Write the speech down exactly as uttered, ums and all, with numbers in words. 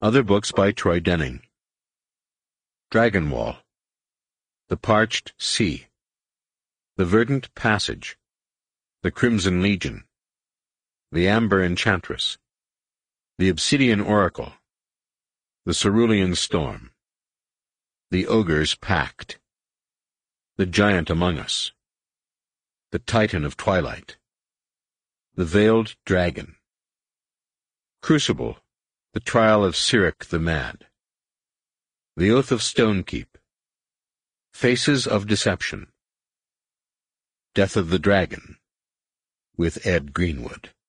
Other books by Troy Denning. Dragonwall, The Parched Sea, The Verdant Passage, The Crimson Legion, The Amber Enchantress, The Obsidian Oracle, The Cerulean Storm, The Ogre's Pact, The Giant Among Us, The Titan of Twilight, The Veiled Dragon, Crucible, The Trial of Cyric the Mad, The Oath of Stonekeep, Faces of Deception, Death of the Dragon, with Ed Greenwood.